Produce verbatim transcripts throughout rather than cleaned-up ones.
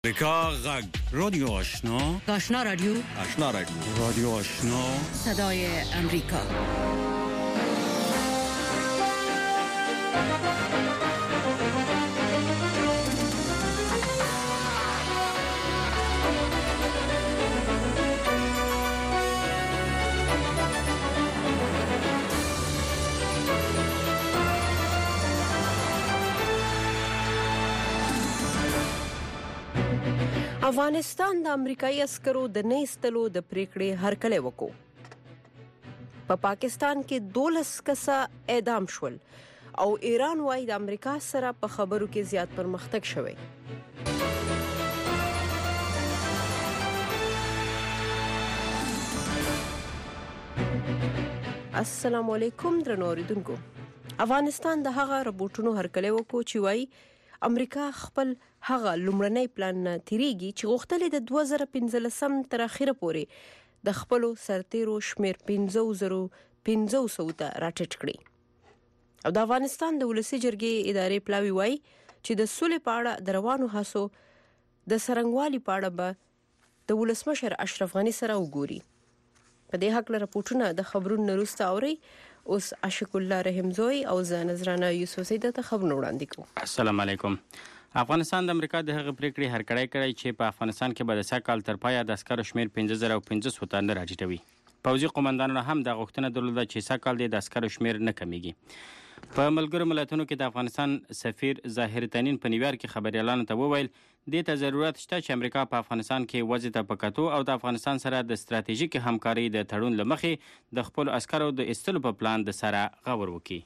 امریکا غږ رادیو آشنا آشنا رادیو آشنا رادیو رادیو آشنا صدای امریکا. افغانستان د امریکایي عسکرو د نه ایستلو د پریکړې هرکلی وکړو. په پا پاکستان کې دولس کسه اعدام شول او ایران وايي د امریکا سره په خبرو کې زیات پرمختګ شوی. السلام علیکم درنو اوریدونکو. افغانستان د هغه رپورټونو هرکلی وکړو چې وايي امریکا خپل هغه لومړنی پلان نه تیریږي چې غوښتل د دوه زره پنځلسم تر اخره پورې د خپل سرتیرو شمیر پنځه زره پنځه سوه ته راټیټ کړي. او د افغانستان د ولسی جرګې ادارې پلاوی وایي چې د سولې په اړه د روانو هڅو د سرنګوالي په اړه به د ولسمشر اشرف غنی سره وګوري. په دې حق له رپورټونه د خبرونو وروسته اوري. اوس عاشق الله رحمزوی او زه نظرانه یوسفزۍ ته خبرونه وړاندې کوم. السلام علیکم. افغانستان د امریکا د هغه پریکړې هرکړی کړی چې په افغانستان کې به د سږ کال تر پایه د عسکرو شمیر پنځه زره پنځه سوه ته نه راټیټوي. پوځي قومندانانو هم د غوښتنه درلوده چې سږ کال د عسکرو شمیر نه کمیږي. په ملګرو ملتونو کې د افغانستان سفیر ظاهر تنین په نیویارک کې خبریالانو ته وویل دې ته ضرورت شته چې امریکا په افغانستان کې وضع ته په کتو او د افغانستان سره د ستراتیژیک همکارۍ د تړون له مخې د خپلو عسکرو د ایستلو په پلان د سره غور وکړي.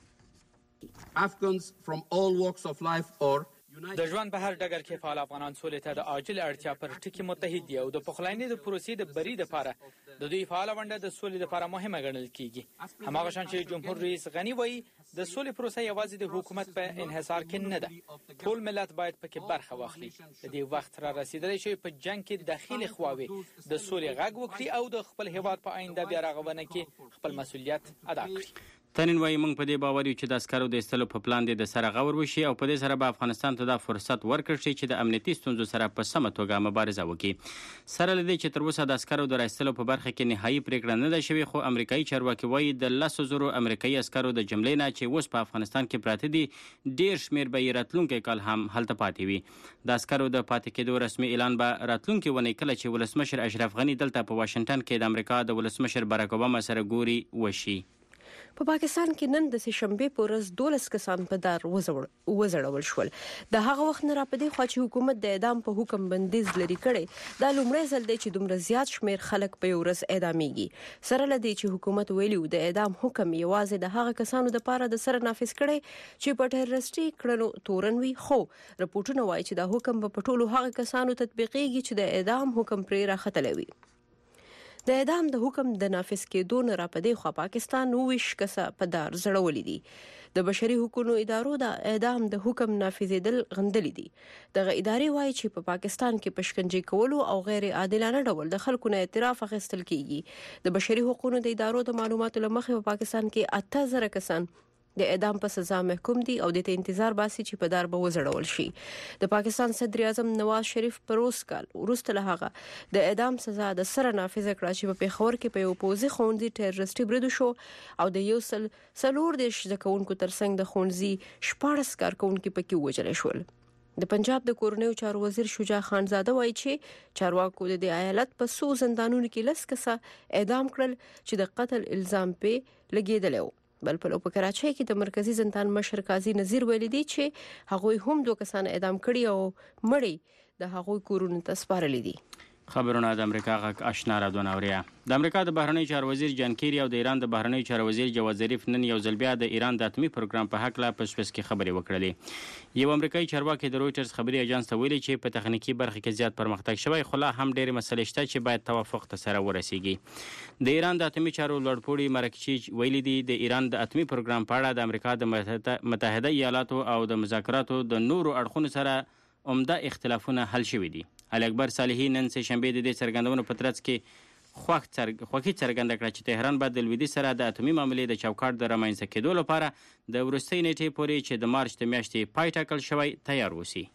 Afghans from all walks of life or د ژوند په هر ډګر کې فعال افغانان سولې ته د عاجل اړتیا پر ټکي متحد دي او د پخلاینې د پروسې د بری لپاره د دوی فعال ونډه د سولې لپاره مهمه ګڼل کیږي. هماغه شان چې جمهور رئیس غنی وایي د سولې پروسه یوازې د حکومت په انحصار کې نه ده، ټول ملت باید پکې برخه واخلي. د دې وخت را رسیدلی چې په جنگ کې داخلي خواوې د سولې غږ وکړي او د خپل هیواد په آینده بیا رغونه کې خپل مسؤلیت ادا کړي. تنین وایي موږ په دې باور یو چې د عسکرو د ایستلو په پلان د سره غور وشي او په دې سره به افغانستان ته دا فرصت ورکړل شي چې د امنیتي ستونزو سره په سمه توګه مبارزه وکړي. سره له دې چې تر اوسه د عسکرو د راایستلو په برخه کې نهایي پریکړه نه ده شوې، خو امریکایي چارواکي وایي د لسو زرو امریکایي عسکرو د جملې نه چې اوس په افغانستان کې پراته دي ډیر شمیر به یې راتلونکی کال هم هلته پاتې وي. د عسکرو د پاتې کېدو رسمي اعلان به راتلونکي ونې کله چې ولسمشر اشرف غنی دلته په واشنګټن کې د امریکا د ولسمشر باراک اوباما سره ګوري وشي. په پا پاکستان کې نن د سهشنبه په ورځ دولس کسان په دار وزړول شول. د هغه وخت نه را پدې خو چې حکومت د اعدام په حکم بندیز لري کړي دا لومړی ځل دی چې دومره زیات شمیر خلک په یو ورځ اعدامېږي. سره له دې چې حکومت ویلي د اعدام حکم یوازې د هغه کسانو د پاره د سره نافذ کړي چې په ټیررستي کړنو تورن وي، خو رپورټونه وایي چې دا حکم په ټولو هغه کسانو تطبیقېږي چې د اعدام حکم پرې راختلوي. د اعدام د حکم د نافذ کېدو نه را پدې خو پاکستان اوویشت کسه په دار زړولې دي. د بشري حقوقو ادارو د اعدام د حکم نافذېدل غندلې دي. دغه ادارې وایي چې په پاکستان کې پشکنجې کولو او غیر عادلانه ډول د خلکو نه اعتراف اخیستل کیږي. د بشري حقوقو د ادارو د معلوماتو لمخې په پاکستان کې اته زره کسان د اعدام په سزا محکوم دي او د ته انتظار باسي چې په دار به وزړول شي. د پاکستان صدر اعظم نواز شریف پروس کال وروسته له هغه د اعدام سزا د سره نافذ کړه چې په پیښور کې په یو پوځي ښوونځي ټیررستي برید شو او د یو سل څلور دیرش زده کوونکو ترڅنګ د ښوونځي شپاړس کارکونکي پکې وژل شول. د پنجاب د کورنیو چارو وزیر شجاع خانزاده وایي چې چارواکو د ایالت په څو زندانونو کې لس کسه اعدام کړل چې د قتل الزام په لګیدل و. بل په په کراچۍ کې د مرکزی زندان مشر قاضي نذیر ویلي دی چې هغوی هم دوه کسان اعدام کړي او مړی د هغوی کورونو ته سپارلي دي. خبرونه د امریکا غږ آشنا رادیو ناوریا. د امریکا د بهرنی چارو وزیر جان کیری او د ایران د بهرنی چارو وزیر جواد ظریف نن یو ځل بیا د ایران د اتمی پروګرام په حق لا په سپیس کې خبرې وکړلې. یو امریکایي چارواکي د رويټرز خبري اژانس ته ویلي چې په تخنیکی برخه کې زیات پرمختګ شوی، خو لا هم ډېرې مسلې شته چې باید توافق ته سره ورسیږي. د ایران د اتمی چارو لوړپوړي مرکچی ویلي دی د ایران د اتمی پروګرام په اړه د امریکا د متحده ایالاتو او د مذاکراتو د نورو اړخونو سره عمده اختلافونه حل شوي دي. علي اکبر صالحي نن سه شنبه د دې څرګندونو په ترڅ کې خوښي څرګنده کړه چې تهران به د لویدیځ سره د اتمی معاملې د چوکاټ د رامنځته کېدو لپاره د وروستۍ نیټې پورې چې د مارچ د میاشتې پای ټاکل شوی تیار وسی.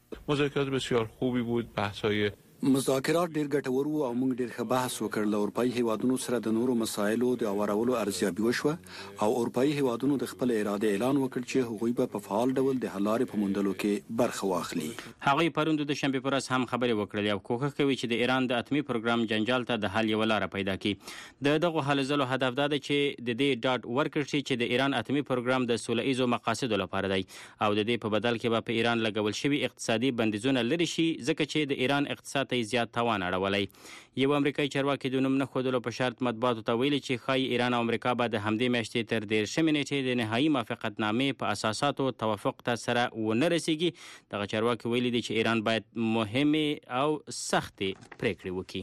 مذاکرات بسیار خوبی بود. بحث‌های مذاکرات ډیر ګټور وو او موږ ډیر ښه بحث وکړ. له اروپאי هیوادونو سره د نورو مسایلو د اورولو ارزیابي وشوه او اروپאי هیوادونو د خپل اراده اعلان وکړ چې هغوی به په فعال ډول د حل لارې په موندلو کې برخه واخلي. هغوی پروند د شنبه پر ورځ هم خبرې وکړې او کوښښ کوي چې د ایران د اتمی پروګرام جنجال ته د حل یو لار پیدا کړي. د دغه حل زلو هدف دا دی چې د دې ډاټ ورکړ شي چې د ایران اتمی پروګرام د سوله ایزو مقاصدو لپاره دی او د دې په بدل کې به په ایران لګول شوی اقتصادي بندیزونه لري شي ځکه چې د ایران اقتصاد ته زیات توان اړولی. یو امریکایي چارواکي د نوم نه ښودلو په شرط مطبوعاتو ته ویلي چې ښایي ایران او امریکا به د همدې میاشتې تر دېرشمې نیټې د نهایي موافقتنامې په اساساتو توافق ته سره ونه رسیږي. دغه چارواکي ویلي دي چې ایران باید مهمې او سختې پریکړې وکړي.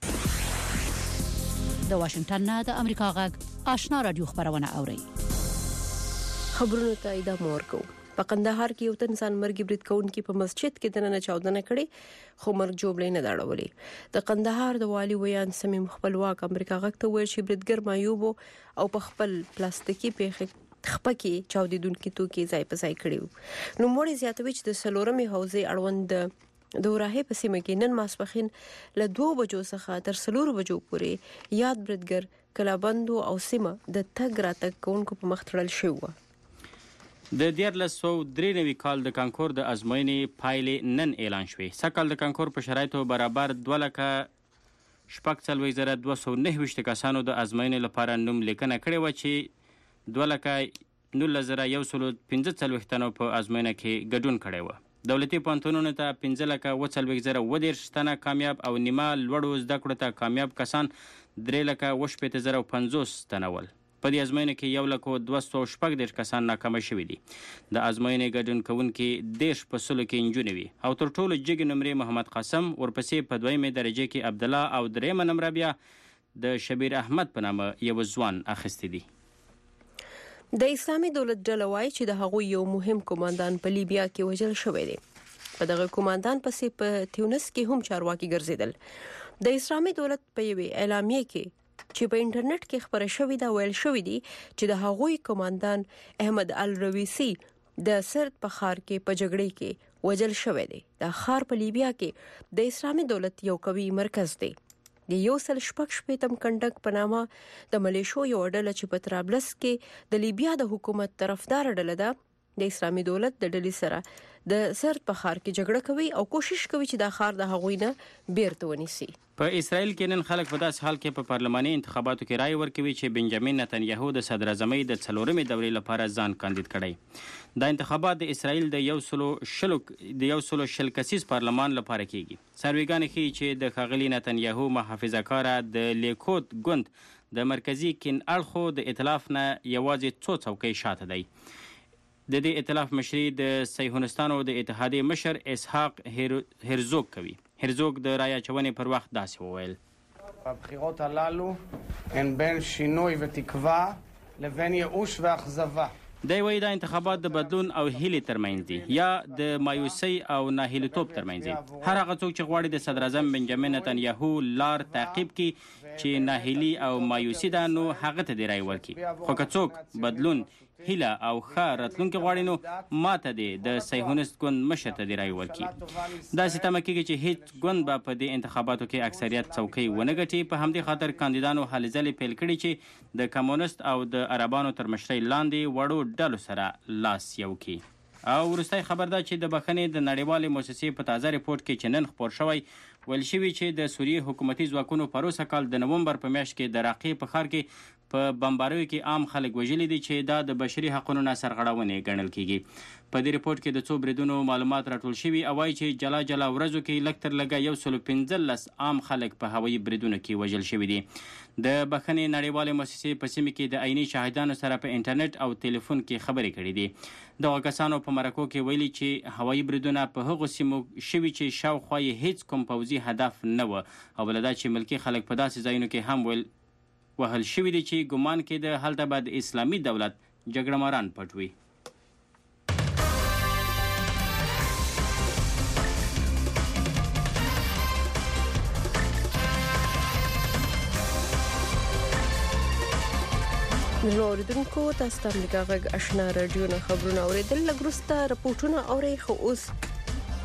د واشنگټن نه د امریکا غږ آشنا رادیو خبرونه اوري. خبرونه ته ادامه ورکوو. په قندهار کې یو تن ځان مرګ برید کوونکي په مسجد کې دننه چاودنه کړې خو مرګ جوړلې نه داړولې. د قندهار د والی ویان سمیم خپلواک امریکا غږ ته ویل چې بریدګر مایوب او په خپل پلاستیکي پیښه خپکی چاودیدونکو توکي ځای په ځای کړیو. نو موري زیاتوي چې د سلورمې حوزې اړوند د وراهي په سیمه کې نن ماسپخین له دوه بجو څخه تر څلور بجو پورې یاد بریدګر کلابندو او سیمه د تګ راتګ کوونکو په مخ تړل شوی. د دیارلس سو درې نوي کال د کانکور د ازموینې پایلې نن اعلان شوې. سږکال د کانکور په شرایطو برابر دوه لکه شپږ څلوېښت زره دوه سوه نهه ویشت کسانو د ازموینې لپاره نوم لیکنه کړې وه چې دوه لکه نولس زره یو سلو پنځه څلوېښت تنو په ازموینه کې ګډون کړی وه. دولتي پوهنتونونو ته پنځه لکه اوه څلوېښت زره اوه دېرش تنه کامیاب او نیمه لوړو زده کړو ته کامیاب کسان درې لکه اوه شپېته زره پنځوس تنه ول. په دې ازموینه کې یو لکه دوه سوه شپږ دېرش کسان ناکامه شوي دي. د ازموینې ګډون کوونکي دېرش په سلو کې نجونې وي او تر ټولو جګې نمرې محمد قاسم، ورپسې په دویمې درجې کې عبدالله او درېیمه نمره بیا د شبیر احمد په نامه یو ځوان اخیستی دي. د اسلامي دولت ډله وایي چې د هغوی یو مهم کمانډان په لیبیا کې وژل شوی دی. په دغه کمانډان پسې په تیونس کې هم چارواکي ګرځیدل. د اسلامي دولت په یوې اعلامیه کې چې په انټرنیټ کې خبره شوې ده ویل شوې دي چې د هغوی کمانډان احمد الرویسی د سرت په ښار کې په جګړې کې وژل شوی دی. دا ښار په لیبیا کې د اسلامي دولت یو قوي مرکز دی. د یو سل شپږ شپېتم کنډک په نامه د ملیشو یو ډله چې په طرابلس کې د لیبیا د حکومت طرفدار ډله ده د اسلامي دولت د ډلې سره د سرت په ښار کې جګړه کوي او کوشش کوي چې دا ښار د هغوی نه بیرته ونیسي. په اسرائیل کې نن خلک په داسې حال کې په پارلماني انتخاباتو کې رای ورکوي چې بنجامین نتنیاهو د صدر اعظمۍ د څلورمې دورې لپاره ځان کاندید کړی. دا انتخابات د اسرائیل د یو سلو شلو د یو سلو شل کسیز پارلمان لپاره کیږي. سرویګانې ښیي چې د ښاغلي نتنیاهو محافظه‌کاره د لیکود ګوند د مرکزي کین اړخو د ائتلاف نه یوازې څو څوکۍ شاته دی. د دې ائتلاف مشري د صهیونستانو د اتحادیې مشر اسحاق هرزوگ کوي. هرزوگ د رای اچونې پر وخت داسې وویل: הבחירות הללו הן בין שינוי ותקווה לבין ייאוש ואכזבה. دی وایي دا انتخابات د بدلون او هیلې ترمنځ دي یا د مایوسۍ او ناهیلیتوب ترمنځ دي. هر هغه څوک چې غواړي د صدر اعظم بنجامین نتنیاهو لار تعقیب کړي چې ناهیلي او مایوسي ده نو هغه ته دی رای ورکړي. خو که څوک بدلون، هیله او ښه راتلونکي غواړي نو ماته دی د صهیونست ګوند مشر ته دی رای ورکړي. داسې تمه کېږي چې هیڅ ګوند به په دې انتخاباتو کې اکثریت څوکۍ ونه ګټي. په همدې خاطر کاندیدانو هلې ځلې پیل کړي چې د کمونست او د عربانو تر مشرۍ لاندې وړو ډلو سره لاس یو کړي. او وروستی خبر ده چې د بخښنې د نړیوالې موسسې په تازه ریپورت کې چې نن خپور شوی ویل شوي چې د سوریې حکومتي ځواکونو پروسه کال د نومبر په میاشت کې د راقې په ښار کې په بمباریو کې عام خلک وژلي دي چې دا د بشري حقونو نه سرغړونې ګڼل کیږي. په دې ریپورت کې د څو بریدونو معلومات راټول شوي او وایي چې جلا جلا ورځو کې لږ تر لږه یو سلو پنځلس عام خلک په هوایي بریدونو کې وژل شوي دي. د بخښنې نړیوالې موسسې په سیمه کې د عیني شاهدانو سره په انټرنیټ او ټلیفون کې خبرې کړې دي. دغه کسانو په مرکو کې ویلي چې هوایي بریدونه په هغو سیمو شوي چې شاوخوا یې هیڅ کوم پوځي هدف نه و او بله دا چې ملکي خلک په داسې ځایونو کې هم ویل وهل شوي دي چې ګمان کېده هلته به د اسلامي دولت جګړه ماران پټ وي. نوردونکو تاسو ته امریکا غږ آشنا رادیو نه خبرونه اوریدل. لږ وروسته رپورټونه اورئ. خو اوس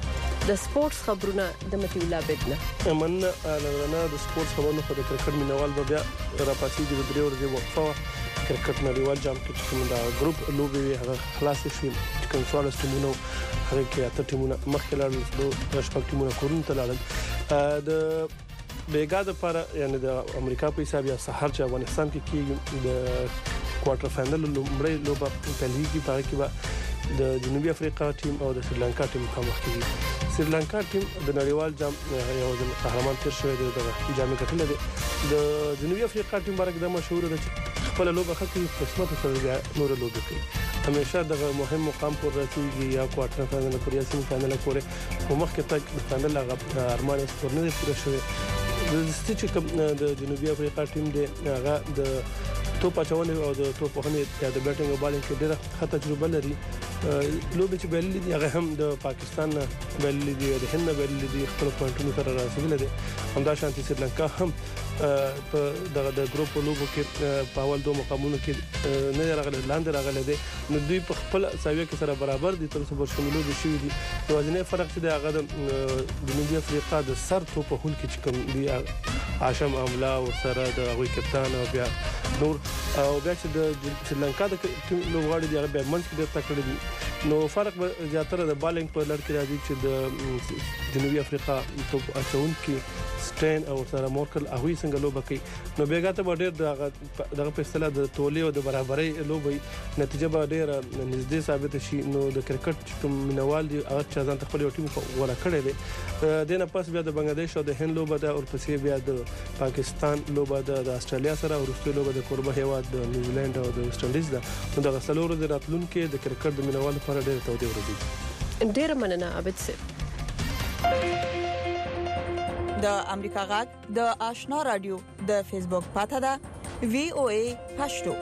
د سپورتس خبرونه د متي الله بدنه من نه د سپورتس خبرونه په کرکټ مینوال به بیا راپاسي د درې ورځې وقفه کرکټ نړیوال جام کې چې دا ګروپ لوبي هغه خلاص شي چې کوم څوارلس ټیمونه هغه کې اته ټیمونه مخکې لاړل د شپږ ټیمونه کورن ته لاړل د بیګا د پر یعنی د امریکا په حساب یا سحر چې افغانستان کې کې د کوارټر فائنل لومړی لوبه په لیګي په کې به د جنوبي افریقا ټیم او د سریلانکا ټیم مخامخ کیږي سریلانکا ټیم د نړیوال جام یو د قهرمان تیر شوی دی د جام ګټل دی د جنوبي افریقا ټیم باندې د مشهور د خپل لوبه خکې قسمت سره نور لوبه کوي همیشه د مهم مقام پر رسیدي یا کوارټر فائنل پر یا سیمی فائنل پورې په مخ کې تک فائنل هغه ارمان سپور نه پوره شوی د ستې کوم د جنوبي افریقا ټیم دی هغه د توپ اچونې او د توپ وهنې یا د بیټینګ او بالینګ کې ډېره ښه تجربه لري لوبې چې بللې دي هغه هم د پاکستان نه بللې دي د هند نه بللې دي خپل پوینټونو سره رسیدلې دي همدا شانتي سریلانکا هم په دغه د ګروپ لوبو کې په اول دوه مقامونو کې نه راغلي لاندې راغلي دي نو دوی په خپل ساویه کې سره برابر دي تر څو برشمولو دي شوی دي وزنه فرق چې هغه د جنوبي افریقا د سر توپ هول کې چې کوم دی هاشم املا او سره د غوي کپتان او بیا نور او بیا چې د سریلانکا د لوبغاړي دی هغه به منځ کې د تکړه دي نو فرق به زیاتره د بالینګ په لړ کې راځي چې د جنوبي افریقا توپ اچون کې سټین او سره مورکل هغه څنګه لوبه کوي نو بیګا ته ډېر دغه دغه په اصطلاح د تولې او د برابرۍ لوبې نتیجه به ډېر نږدې ثابت شي نو د کرکټ کوم مینوال دي هغه چې ځان خپل ټیم غوړه کړی دی دنه پاس بیا د بنگلاديش او د هند لوبه ده او پسې بیا د پاکستان لوبه ده د استرالیا سره او وروستي لوبه د کوربه هیواد د نیوزیلند او د ویسټ انډیز ده نو د غسلورو د راتلونکو د کرکټ د مینوال لپاره ډېر تودې ورځي ډېر مننه عابد سي د امریکا غږ د آشنا رادیو د فیسبوک پاته ده وی او ای پښتو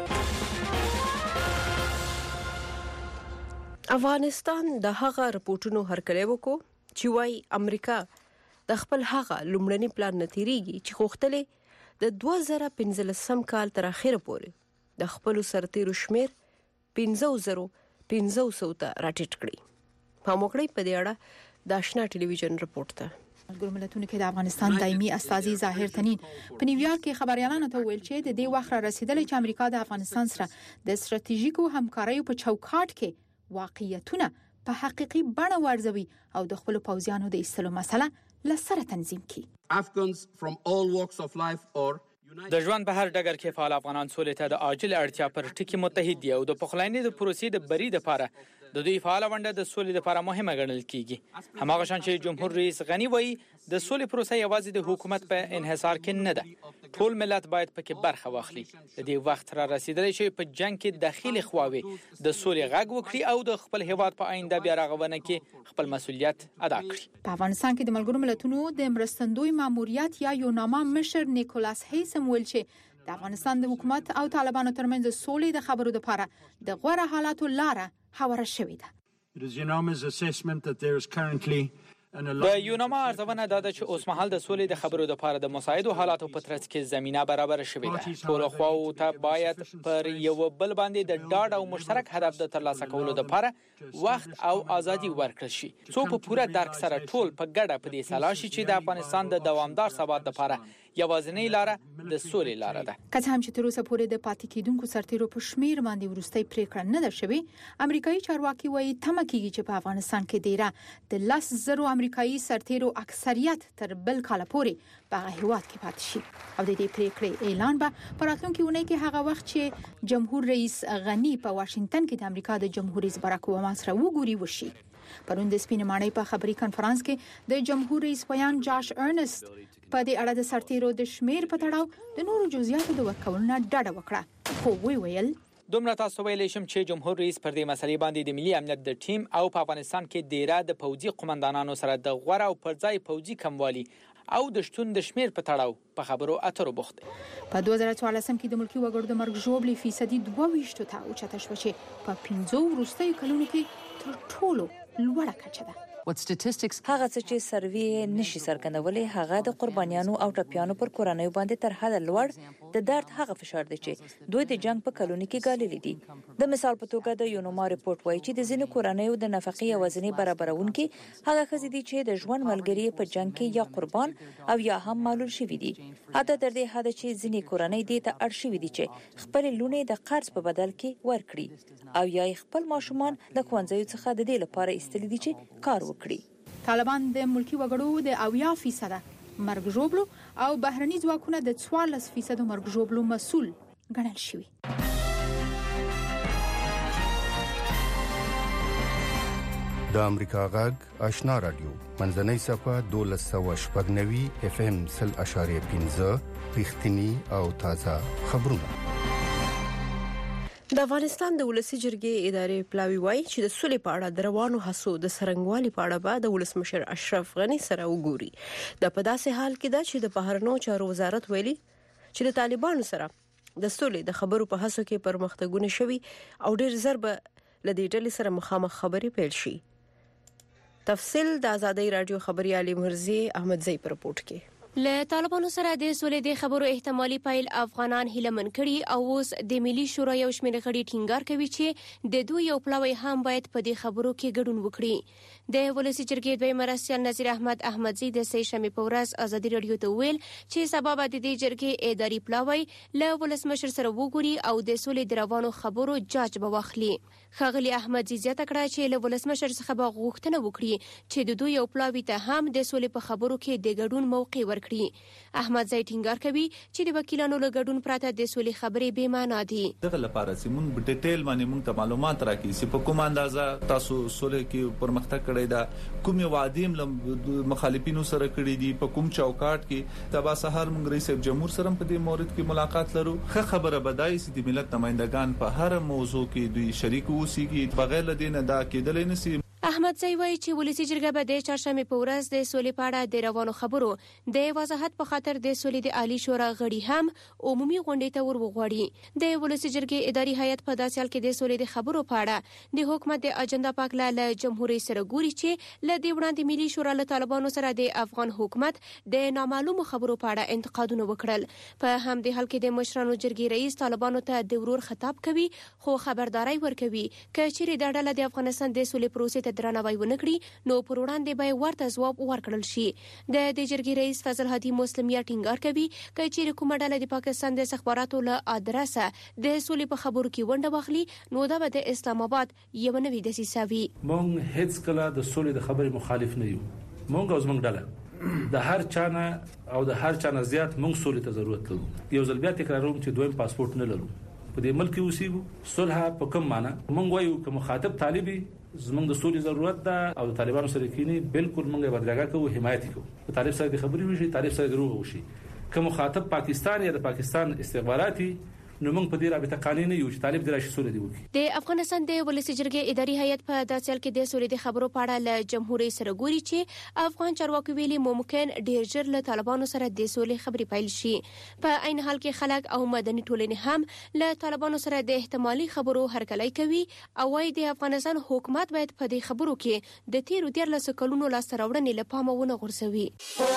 افغانستان د هغه رپورټونو هرکلی وکړو چې وايي امریکا د خپل هغه لومړني پلان نتیریږي چې خوختلې د دوه زره پنځلسم کال تر اخره پورې د خپل سرتیرو شمیر پنځه زره پنځه سوه ته راټیټ کړي په موکړې په دې اړه د آشنا ټلویزیون رپورټ ته ملګرو ملتونو کې د افغانستان دایمي استازي ظاهر تنین په نیویارک کې خبريالانو ته ویل چې د دې وخت را رسیدلې چې امریکا د افغانستان سره د ستراتیژیکو همکاریو په چوکاټ کې واقعیتونه په حقيقي بڼه ورزوي او د خپل پوځیانو د ایستلو مسله لسره تنظیم کړي Afghans from all walks of life or د ژوند په هر ډګر کې فعال افغانان سولې ته د عاجل اړتیا پر ټکی متحد دي او د پخلاینې د پروسې د بری لپاره د دوی فعال ونډه د سولې لپاره مهمه ګڼل کیږي هماغه شان چې جمهور رئیس غنی وایي د سولې پروسه یوازې د حکومت په انحصار کې نه ده ټول ملت باید پکې برخه واخلي د دې وخت را رسیدلی چې په جنگ کې داخلي خواوې د سولې غږ وکړي او د خپل هیواد په آینده بیا رغونه کې خپل مسؤلیت ادا کړي په افغانستان کې د ملګرو ملتونو د مرستندوی ماموریت یا یوناما مشر نیکولاس هیسم ویل چې د افغانستان د حکومت او طالبانو ترمنځ سولې د خبرو لپاره د غوړه حالاتو لاره هواره شوې ده. It is UNAMA's assessment that there is currently د یوناما ارزونه دا ده چې اوسمهال د سولې د خبرو لپاره د مساعدو حالاتو په ترڅ کې زمينه برابر شوې ده. ټول خواو ته باید پر یو بل باندې د ډاډ او مشترک هدف د ترلاسه کولو لپاره وخت او ازادي ورکړل شي. څو په پوره درک سره ټول په ګډه په دې سلا شي چې د افغانستان د دوامدار ثبات لپاره یوازینی لاره د سولې لاره ده. که څه هم چې تر اوسه پورې د پاتې کېدونکو سرتیرو په شمیر باندې ورستۍ پریکړه نه ده شوې، امریکایي چارواکي وایي تمه کېږي چې په افغانستان کې ډیره د لس زرو امریکایي سرتیرو اکثریت تر بل کال پورې په هیواد کې پاتې شي او د دې پریکړې اعلان به په راتلونکي اونۍ کې هغه وخت چې جمهور رئیس غنی په واشنگټن کې د امریکا د جمهور رئیس باراک اوباما سره وګوري وشي. پرون د سپینې ماڼۍ په خبري کانفرنس کې د جمهور رئیس بیان جاش ارنست په دې اړه د سرتیرو د شمیر په تړاو د نورو جزئیاتو د ورکولو نه ډډه وکړه، خو وی ویل دومره تاسو ویلې شم چې جمهور رئیس پر دې مسلې باندې د ملي امنیت د ټیم او په افغانستان کې ډیره د پوځي قومندانانو سره د غوړه او پرځای پوځي کموالي او د شتون د شمیر په تړاو په خبرو اترو بوخت. په دوه زره څوارلسم کې د ملکی وګړو د مرګ ژوبلې فیصدي دوه ویشت ته اوچته شوه چې په پنځو وروستیو کلونو کې تر ټولو لوړه کچه ده. هغه څه چې سروي نشي څرګندولې هغه د قربانیانو او ټپیانو پر کورنۍ باندې تر حد لوړ د درد هغه فشار دی چې دوی د جنگ په کلونی کې ګاللي دي. د مثال په توګه د یونوما ریپورت وایي چې د ځینو کورنیو د نفقې وزنی برابرونکي هغه ښځې دي چې د ژوند ملګری په جنگ کې یا قربان او یا هم معلول شوي دي. حتی تر دې حد چې ځینې کورنۍ دې ته اړ شوي دي چې خپل لونې د قرض په بدل کې ورکړي او یا خپل ماشومان د ښوونځیو څخه د دې لپاره ایستلي دي چې کار وکړي. طالبان د ملکی وګړو د اویا فیصد مرګ ژوبلو او بهرني ځواکونه د څوارلس فیصد مرګ ژوبلو مسؤل ګڼل شوي. د امریکا غږ آشنا رادیو منځنۍ صفه دولس سوه شپږ نوي اف ام سل اشاریه پنځه رښتینی او تازه خبرونه. د افغانستان د ولسی جرګې ادارې پلاوی وایي چې د سولې په اړه د روانو هڅو د سرنګوالي په اړه به د ولسمشر اشرف غنی سره وګوري. د په داسې حال کې ده چې د بهرنیو چارو وزارت ویلي چې د طالبانو سره د سولې د خبرو په هڅو کې پرمختګونه شوي او ډېر زر به لدې ډلې سره مخامخ خبرې پیل شي. تفصیل د آزادۍ رادیو خبريالي مرزي احمد زئی پر رپورت کې. له طالبانو سره د سولې د خبرو احتمالي پایل افغانان هیلمن کړي او اوس د ملي شورا یو شمېر غړي ټینګار کوي چې د دوی یو پلاوی هم باید په دې خبرو کې ګډون وکړي. د ولسی جرګې دوی مرستیال نظیر احمد احمدزی د سې شنبې په ورځ آزادۍ رادیو ته ویل چې سبب د دې جرګې اداري پلاوی له ولسمشر سره وګوري او د سولې د روانو خبرو جاج به واخلي. خغلی احمدزی زیاته کړه چې له ولسمشر څخه به غوښتنه وکړي چې د دوی یو پلاوی ته هم د سولې په خبرو کې د ګډون موقع ورکړي. احمد زئی ټینګار کوي چې د وکیلانو له ګډون پرته د سولې خبرې بې معنا دي. دغه لپاره چې موږ په ډیټیل باندې موږ ته معلومات راکړي چې په کومه اندازه تاسو سولې کې پرمختګ کړی دا کومې وعدې مخالفینو سره کړې دي په کوم چوکاټ کې. تبا سحر موږ رئیس جمهور سره په دې مورد کې ملاقات لرو. ښه خبره بدای چې د ملت نمائندگان په هر موضوع کې دوی شریک اوسېږي بغیر له دې نه دا کېدلی نشي. احمد زئی وایي چې ولسی جرګه به د چهارشنبه په ورځ د سولې په اړه د روانو خبرو د وضاحت په خاطر د سولې د عالی شورا غړي هم عمومي غونډې ته ورغواړي. د ولسی جرګې اداري هیئت په داسې حال کې د سولې د خبرو په اړه د حکومت د اجنډا پاکله له جمهوریت سره ګوري چې له دې وړاندې ملي شورا له طالبانو سره د افغان حکومت د نامعلومو خبرو په اړه انتقادونه وکړل. په همدې حال کې د مشرانو جرګې رئیس طالبانو ته د ورور خطاب کوي خو خبرداري ورکوي چې چیرې د ډله د افغانستان د سولې پروسې ته درناوی ونکړي نو پر وړاندې به ورته ځواب ورکړل شي. د دې جرګې رئیس فضل هادي مسلمیا ټینګار کوي چې کومه ډله د پاکستان د استخباراتو له ادرسه د سولې په خبرو کې ونډه واخلي نو دا به د اسلام آباد یو نوې دسیسه وي. مونږ هیڅ کله د سولې د خبرې مخالف نه یو. مونږ اوس مونږ ډله د هر چانه او د هر چانه زیات مونږ سولې ته ضرورت لرو. یو ځل بیا تکراروم چې دویم پاسپورت نه لرو. په دې ملک کې اوسېږو. صلح په کوم معنا مونږ وایو چې مخاطب طالبي زمونږ د سولې ضرورت ده او د طالبانو سره کینی بالکل مونږه بدګه کوو حمایت کوو. په طالب سره د خبرې وشي طالب سره دروغ وشي. که مخاطب پاکستان یا د پاکستان استخباراتي نو موږ په دې رابطه قانوني یو چې طالب دراشي سولې دی وکړي. د افغانستان د ولسی جرګې اداري هیئت په داسې حال کې د سولې د خبرو په اړه له جمهوریت سره ګوري چې افغان چارواکي ویلي ممکن ډیر ژر له طالبانو سره د سولې خبرې پیل شي. په عین حال کې خلک او مدني ټولنې هم له طالبانو سره د احتمالي خبرو هرکلی کوي او وايي د افغانستان حکومت باید په دې خبرو کې د تیرو دیارلس کلونو لاسته راوړنې له پامه ونه غورځوي.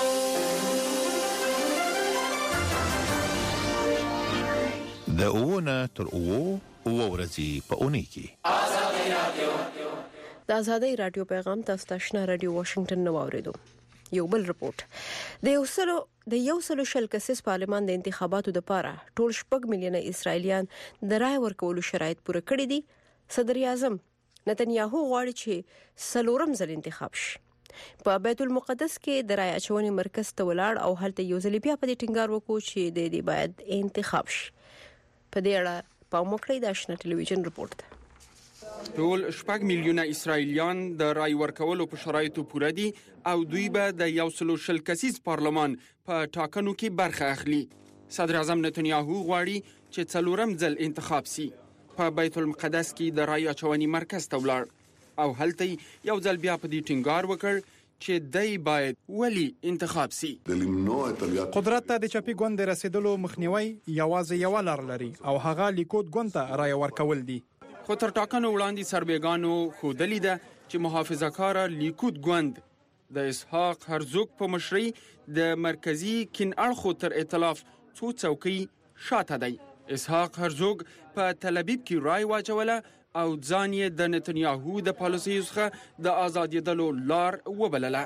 د اوونه تر اوو اوو ورځې په اونۍ کې آزادۍ رادیو د آزادۍ رادیو پیغام تاسو ته آشنا رادیو واشنگټن نو اوریدو. یو بل رپورت د یو سلو د یو سلو شل کسیز پارلمان د انتخاباتو لپاره ټول شپږ میلیونه اسرائیلیان د رای ورکولو شرایط پوره کړی دي. صدر اعظم نتنیاهو غواړي چې سلورم ځل انتخاب شي. په بیت المقدس کې د رای اچونې مرکز ته ولاړ او هلته یو ځل بیا په دې ټینګار وکړو چې د دې باید انتخاب شي. په دې اړه په موکړی د آشنا ټلویزیون رپورت. ټول شپږ میلیونه اسرائیلیان د رای ورکولو په شرایطو پوره دي او دوی به د یو سلو شل کسیز پارلمان په ټاکنو کې برخه اخلي. صدر اعظم نتنیاهو غواړي چې څلورم ځل انتخاب شي. په بیت المقدس کې د رای اچونې مرکز ته ولاړ او هلته یو ځل بیا په دې ټینګار وکړ چې دای باید ولی انتخاب سي. قدرت ته د چپی ګوند رسیدلو مخنیوي یوازې یو لار لري او هغه لیکود ګوند ته رای ورکول دي. خو تر ټاکنو وړاندې سربېګانو خودلی ده چې محافظه‌کاره لیکود ګوند د اسحاق هرزوګ په مشرۍ د مرکزی کین اړخو تر ائتلاف څو څوکۍ شاته دی. اسحاق هرزوګ په تل ابیب کې رای واچوله او ځان یې د نتنیاهو د پالیسیو څخه د آزادېدلو لار وبلله.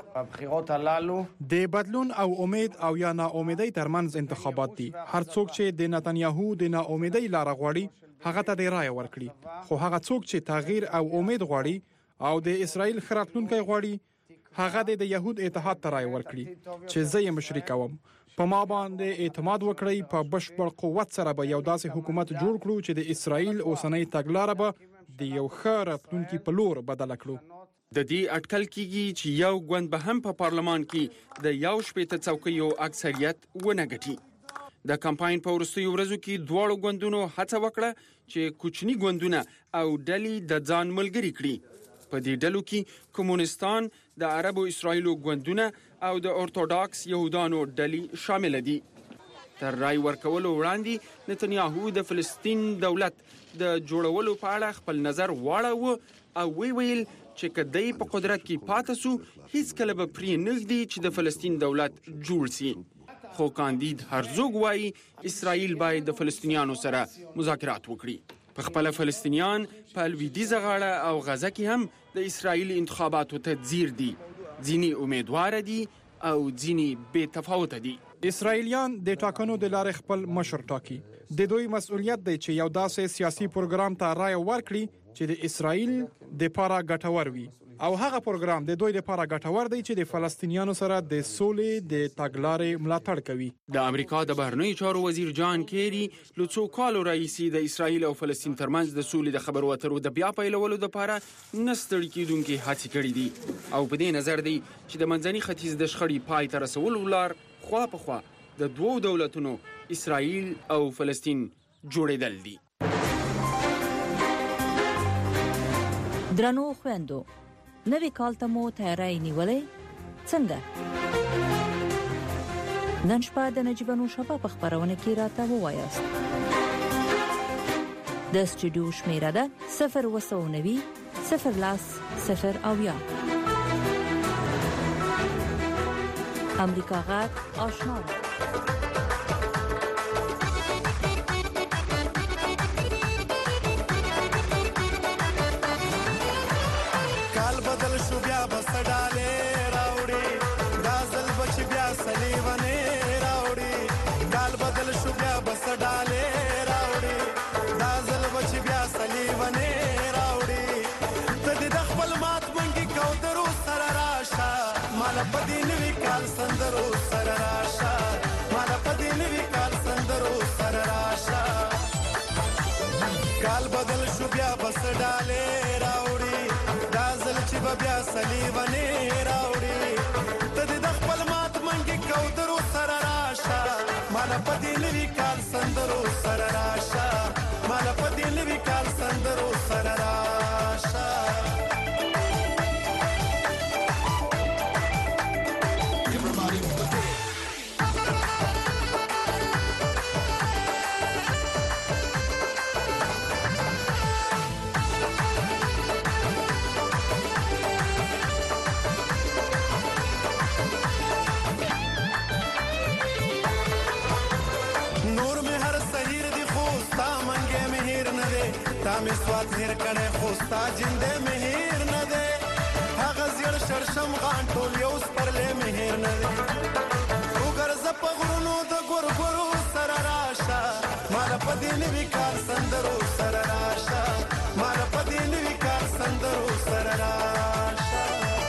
د بدلون او امید او یا ناامیدۍ ترمنځ انتخابات دي. هر څوک چې د نتنیاهو د ناامیدۍ لار غواړي هغه ته د رای ورکړي، خو هغه څوک چې تغییر او امید غواړي او د اسرائیل خراتلونکي غواړي هغه د یهود اتحاد ته رای ورکړي چې زه یې مشري کوم. په ما باندې اعتماد وکړئ، په بشپړ قوت سره به یو داسې حکومت جوړ کړو چې د اسرائیل اوسنۍ تګلاره به د یو ښه راتلونکي په لور بدل کړو. د دې اټکل کیږي چې یو ګوند به هم په پارلمان کې د یو شپېته څوکیو اکثریت ونه ګټي. د کمپاین په وروستیو ورځو کې دواړو ګوندونو هڅه وکړه چې کوچني ګوندونه او ډلې د ځان ملګري کړي. په دې ډلو کې کمونستان، د عربو اسرائیلو ګوندونه او د اورتودوکس يهودانو ډلې شامل دي. تر رای ورکولو وړاندې نتنیاهو د فلسطین دولت د جوړولو په اړه خپل نظر واړاوه او وی ویل چې کدی په قدرت کې پاتې سو هیڅ کله به پرې نږدې چې د فلسطین دولت جوړ شي. خو کاندید هرزوګ وايي اسرائیل باید د فلسطینیانو سره مذاکرات وکړي. په خپل فلسطینیان په لویدیځه غاړه او غزه کې هم د اسرائیل انتخاباتو ته ځیر دي. ځینی امیدوار دي او ځینی بې تفاوت دي. اسرائیلیان د ټاکنو د لارې خپل مشر ټاکي. د دوی مسؤلیت دی چې یو داسې سیاسي پروګرام ته رای ورکړي چې د اسرائیل د پاره ګټور وي او هغه پروګرام د دوی لپاره ګټور دی چې د فلسطینیانو سره د سولې د تګلارې ملاتړ کوي. د امریکا د بهرنیو چارو وزیر جان کیری له څو کالو راهیسې د اسرائیل او فلسطین ترمنځ د سولې د خبرو اترو د بیا پیلولو لپاره نستړي کیدونکي هڅې کړې دي او په دې نظر دی چې د منځني ختیځ د شخړې پای ته رسولو لار خوا په خوا د دوو دولتونو اسرائیل او فلسطین جوړېدل دي. درنو خويندو، نوی کال ته مو تیاری نیولې څنګه؟ نن شپه د نجیبانو شپه په خبرونه کې راته ووایاست. د استودیو شمیره ده صفر وسو نوي صفر لاس صفر او یا. امریکا غږ آشنا. شو بیا بس ډاله راوړي غازل بچ بیا سلیونه راوړي ګال بدل شو بیا بس ډاله راوړي غازل بچ بیا سلیونه راوړي ته د خپل مات منګي کو درو سره راشه مال پدین وی کال سندرو سره راشه مال پدین وی کال سندرو سره راشه ګال بدل شو بیا بس ډاله بیا سلیونه راوړي ته د خپل مات منګي کو درو سره راشه مال پدین وی کال سندرو سره راشه مال پدین وی کال سندرو سره راشه. تامې سوات هیر کړه خوستا جنده مهیر نه ده هغه زړ شرشم غان ټول یو سپرلې مهیر نه ده وګرځ په غرونو د ګورګورو سره راشه مال پدین وی کار سندرو سره راشه مال پدین وی کار سندرو سره راشه.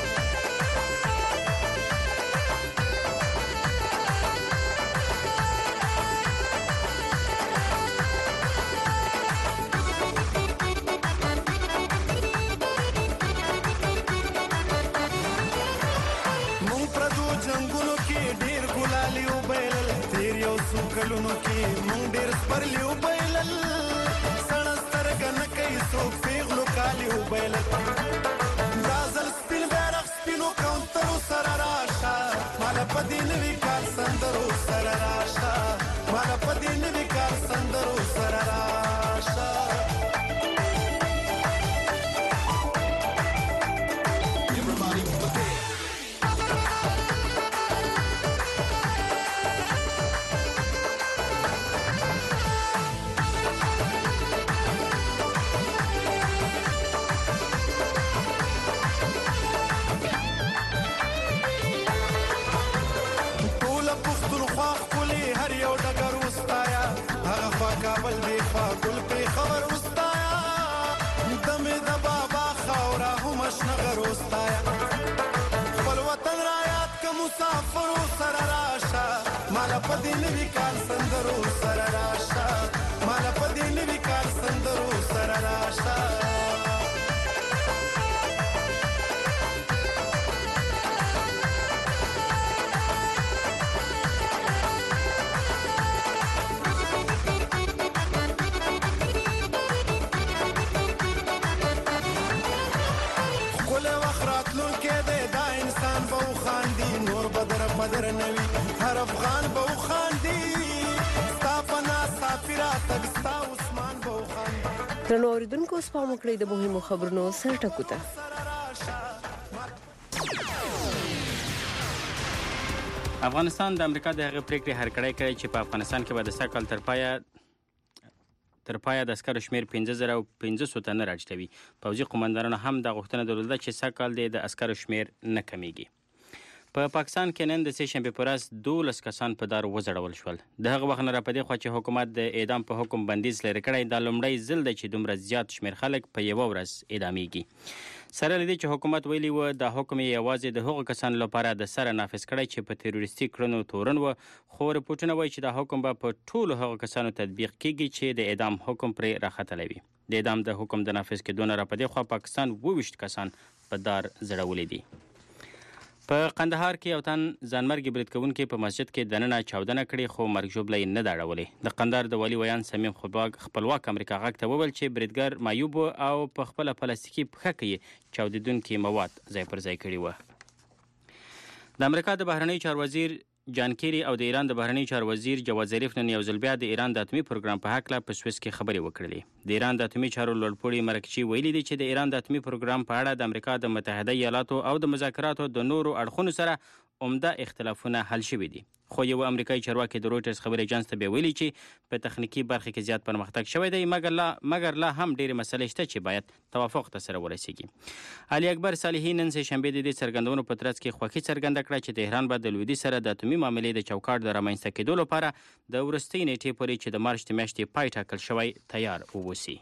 کلونو کې مونږ ډېر سپرلیو بایلل سړستر کنه کوي سو پیغلو کالیو بایلل غازل سپین بیرغ سپینو کاونټرو سره راشه مال پدین وی کار سندرو سره راشه مال پدین وی کار سندرو سره راشه. لکه مسافرو سره راشه مال په دې نوي کال سندرو سره راشه مال په دې نوي کال سندرو سره راشه بدر نوی هر افغان به وخاندي ستا پنا سافرا تک ستا عثمان به وخاندي ترنو اوریدونکو اوس په موږ د مهمو خبرونو سر ټکو ته افغانستان د امریکا د هغې پریکړې هرکړی کړی چې په افغانستان کې به د سږ کال تر پایه تر پایه د عسکرو شمېر پنځه زره او پنځه سوه تنه راټیټوي. پوځي قومندانانو هم دا غوښتنه درلوده چې سږ کال د عسکرو شمېر نه کمیږي. په پا پاکستان کې نن د سه شنبې په ورځ دولس کسان په دار وځړول شول. د هغه وخت نه را په دې خوا چې حکومت د اعدام په حکم بندیز لرې کړی، دا لومړی ځل دی چې دومره زیات شمېر خلک په یوه ورځ اعدامیږي. سره له دې چې حکومت ویلي و دا حکم یې یوازې د هغو کسانو لپاره د سره نافذ کړی چې په تروریستي کړنو تورن و، خو رپورټونه وایي چې دا حکم به په ټولو هغو کسانو تطبیق کیږي چې د اعدام حکم پرې راختلی وي. د اعدام د حکم د نافذ کېدو نه را په دې خوا پاکستان اووه ویشت کسان په دار ځړولي دي. په قندهار کې یو تن ځانمرګي برید کوونکي په مسجد کې دننه چاودنه کړې، خو مرګ ژوبله یې نه ده اړولې. د قندهار د والي ویان صمیم خپلواک امریکا غږ ته وویل چې بریدګر معیوب او په خپله پلاستیکي پښه کې یې چاودېدونکي مواد ځای پر ځای کړي وه. د امریکا د بهرنیو چارو وزیر جان کیری او د ایران د بهرنیو چارو وزیر جواد ظریف نن یو ځل بیا د ایران د اتمي پروګرام په هکله په سویس کې خبرې وکړلې. د ایران د اتمي چارو لوړپوړي مرکچي ویلي دي چې د ایران د اتمي پروګرام په اړه د امریکا د متحده ایالاتو او د مذاکراتو د نورو اړخونو سره عمده اختلافونه حل شوي دي. خو یو امریکایي چارواکي د رویټرز خبري اژانس ته بیا ویلي چې په تخنیکي برخه کې زیات پرمختګ شوی دی، مګر لا مګر لا هم ډېرې مسلې شته چې باید توافق ته سره ورسیږي. علي اکبر صالحي نن سه شنبه د دې څرګندونو په ترڅ کې خوښي څرګنده کړه چې تهران به د لویدیځ سره د اتمي معاملې د چوکاټ د رامنځته کېدو لپاره د وروستۍ نیټې پورې چې د مارچ د میاشتې پای ټاکل شوی تیار واوسي.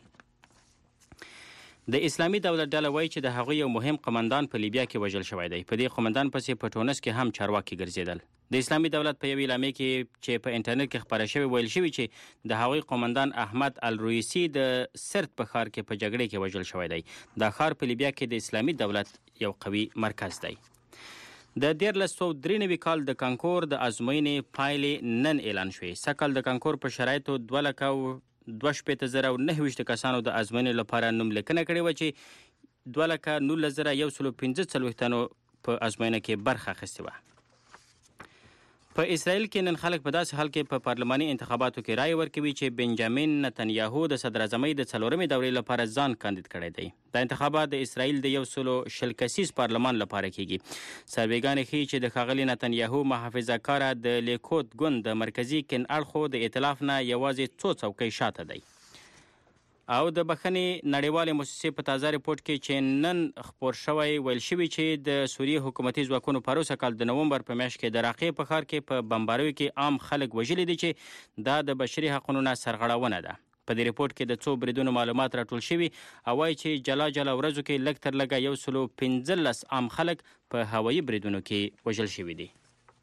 د اسلامي دولت ډله وایي چې د هغوی یو مهم قمندان په لیبیا کې وژل شوی دی. په دې قمندان پسې په ټونس کې هم چارواکي ګرځېدل. د اسلامي دولت په یوې اعلامیې کې چې په انټرنیټ کې خپاره شوی ویل شوي چې د هغوی قمندان احمد الرویسی د سرت په ښار کې په جګړې کې وژل شوی دی. دا ښار په لیبیا کې د اسلامي دولت یو قوي مرکز دی. د دیارلس سوه درې نوي کال د کانکور د ازموینې پایلې نن اعلان شوې. سږ کال د کانکور په شرایطو دوه لکه دوه شپېته زره او نهه ویشت کسانو د ازموینې لپاره نوملیکنه کړې وه چې دوه لکه نولس زره یو سلو پنځه څلوېښت تنو په ازموینه کې برخه اخیستې وه. په اسرائیل کې نن خلک په داسې حال کې په پارلماني انتخاباتو کې رایې ورکوي چې بنجامین نتنیاهو د صدراعظمۍ د څلورمې دورې لپاره ځان کاندید کړی دی. دا انتخابات د اسرائیل د یو سلو شل کسیز پارلمان لپاره کیږي. سروېګانې ښیي چې د ښاغلي نتنیاهو محافظه کاره د لیکود ګوند د مرکزي کیڼ اړخو د ائتلاف نه یوازې څو څوکۍ شاته دی. او د بخښنې نړیوالې موسسې په تازه ریپورټ کې چې نن خپور شوی ویل شوي چې د سوریې حکومتي ځواکونو پروسه کال د نومبر په میاشت کې د راقې په ښار کې په بمباریو کې عام خلک وژلي دي چې دا د بشري حقونو نه سرغړونه ده. په دې ریپورټ کې د څو بریدونو معلومات راټول شوي او وایي چې جلا جلا ورځو کې لږ تر لږه یو سلو پنځلس عام خلک په هوایي بریدونو کې وژل شوي دي.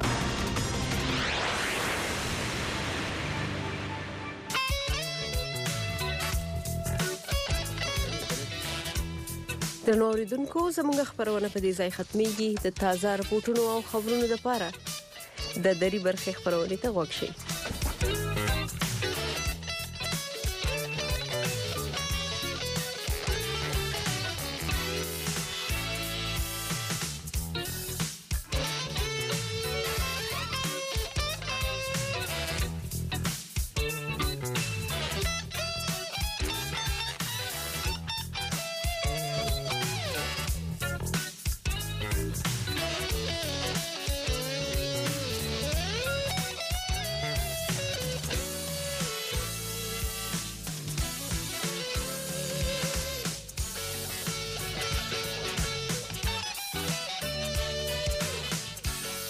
د نوریدونکو زموږ خبرونه په دې ځای ختميږي. د تازه راپورټونو او خبرونو لپاره د دری برخه خبرونه ته غوښ شئ.